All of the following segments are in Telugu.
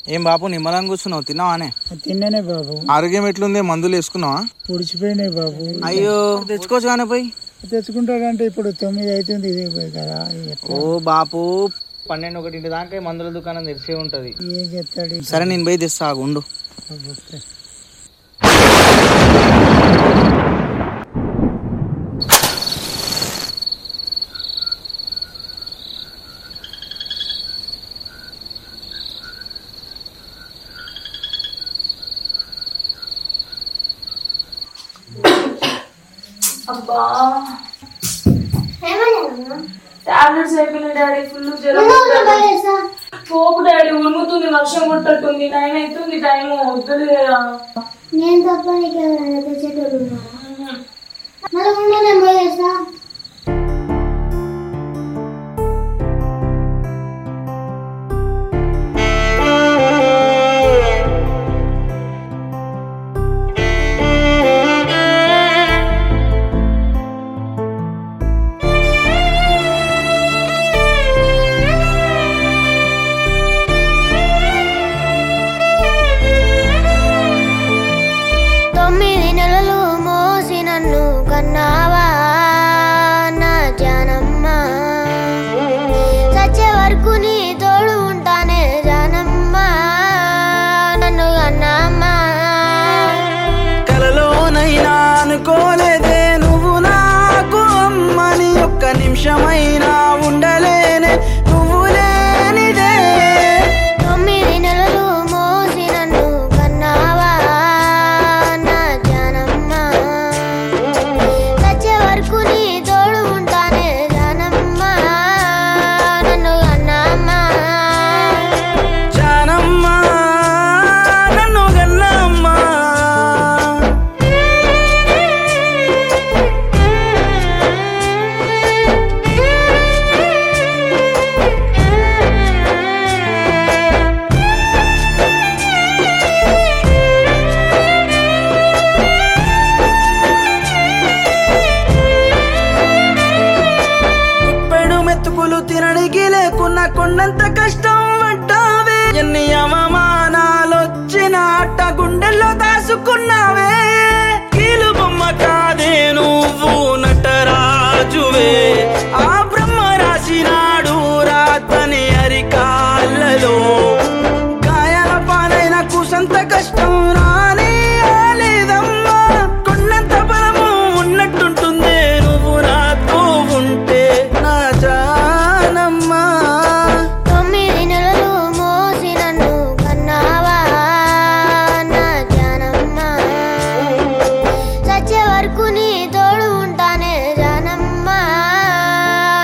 ఏం బాబు నిమ్మలంగా కూర్చున్నావు, తిన్నావానే? తిన్నానే బాబు. ఆరోగ్యం ఎట్లుంది? మందులు వేసుకున్నావా? పుడిచిపోయినాయి బాబు. అయ్యో తెచ్చుకోవచ్చు కానీ పోయి. తెచ్చుకుంటాడంటే ఇప్పుడు 9 అవుతుంది కదా. ఓ బాపు 12-1 దాకా మందుల దుకాణం తెరిచే ఉంటది. ఏం చెప్తాడు? సరే నేను పోయి తెస్తా, ఉండు. అబ్బా టాబ్లెట్స్ అయిపోయినాయి డాడీ. ఫుల్ జ్వరం. పోపు డాడీ, ఉరుముతుంది, వర్షం కొట్టట్టుంది, 9 అవుతుంది టైం. వద్దులే. నేను తప్ప నీకెవరైనా తెచ్చేటోళ్ళు ఉన్నారా? మరి ఉండు, నేను పోయేస్తా. కన్నావా నా జానమ్మ, సచ్చే వరకు నీ తోడు ఉంటానే జానమ్మ, నన్ను కన్నమ్మ. కలలోనైనా అనుకోలేదే నువ్వు నాకు అమ్మని, ఒక్క నిమిషమైనా ఉండలేనే నువ్వు లేనిదే. 9 నెలలు మోసి నన్ను కన్నావా నా జానమ్మ, సచ్చే వరకు నీ తోడు ఉంటానే జానమ్మ, నన్ను కన్నమ్మ. జానమ్మ నన్ను గన్నమ్మ. ఇప్పుడు మెతుకులు తినడానికి లేకున్నా కొండంత కష్టం పడ్డావే. ఎన్ని అవమానాలొచ్చినా అట్ట గుండెల్లో దాసుకున్నావే. కీలు బొమ్మ కాదే నువ్వు నటరాజువే, ఆ బ్రహ్మ రాసినాడు రాతని అరికాళ్ళలో. గాయాల పాలైన కుసంత కష్టం రానే లేదమ్మా, కొండంత బలము ఉన్నట్టుంటుందే నువ్వు నాతో ఉంటే నా జానమ్మా. 9 నెలలు మోసి నన్ను కన్నావా నా జానమ్మ, సచ్చే వరకు నీ తోడు ఉంటానే జానమ్మ,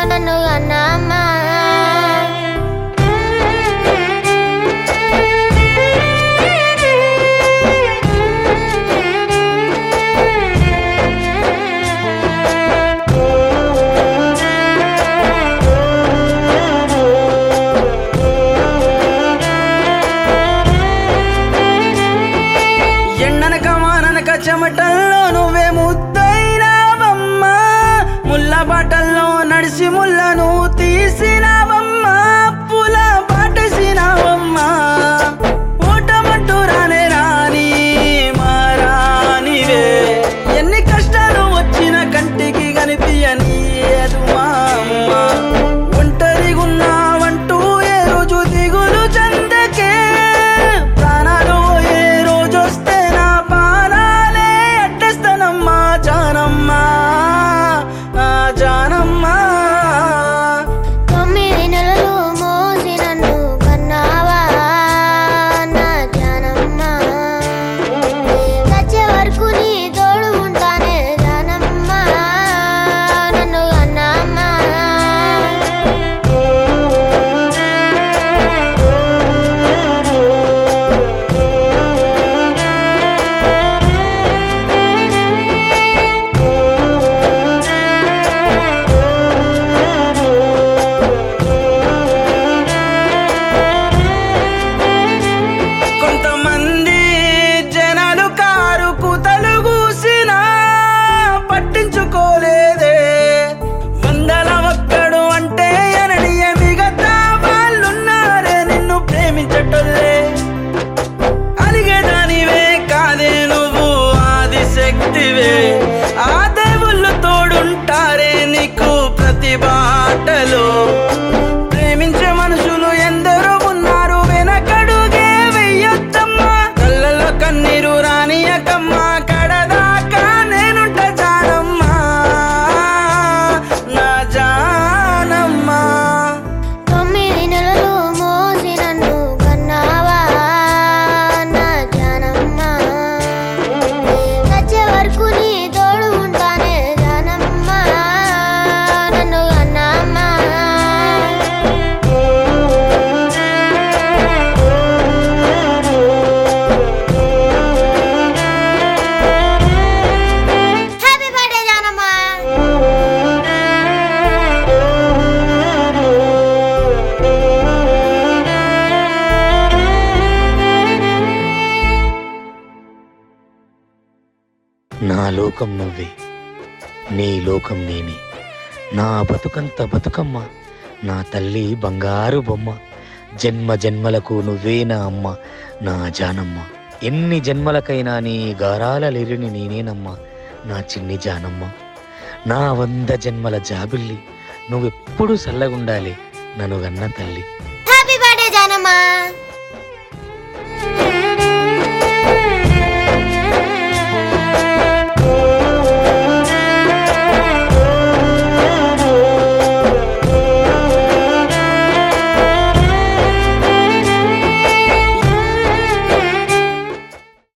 ఆటలో ప్రేమించే మనుషులు ఎందరో ఉన్నారు, వెనకడుగే వెయ్యొద్దమ్మా. కళ్ళల్లో కన్నీరు రానియకమ్మా, కడదాకా నేనుంట జానమ్మా, నా జానమ్మా. 9 నెలలు మోసి నన్ను కన్నావా నా జానమ్మా, వచ్చే వరకు నీ తోడు ఉంటానే జానమ్మా, నన్ను కన్నమ్మా. Happy birthday జానమ్మా. నా లోకం నువ్వే, నీ లోకం నేనే, నా బతుకంత బతుకమ్మ, నా తల్లి బంగారు బొమ్మ. జన్మ జన్మలకు నువ్వే నా అమ్మ, నా జానమ్మ. ఎన్ని జన్మలకైనా నీ గారాల లేరిని నేనేనమ్మా, నా చిన్ని జానమ్మ. నా 100 జన్మల జాబిల్లి, నువ్వెప్పుడు చల్లగుండాలి నన్ను గన్న తల్లి. Happy birthday జానమ్మా.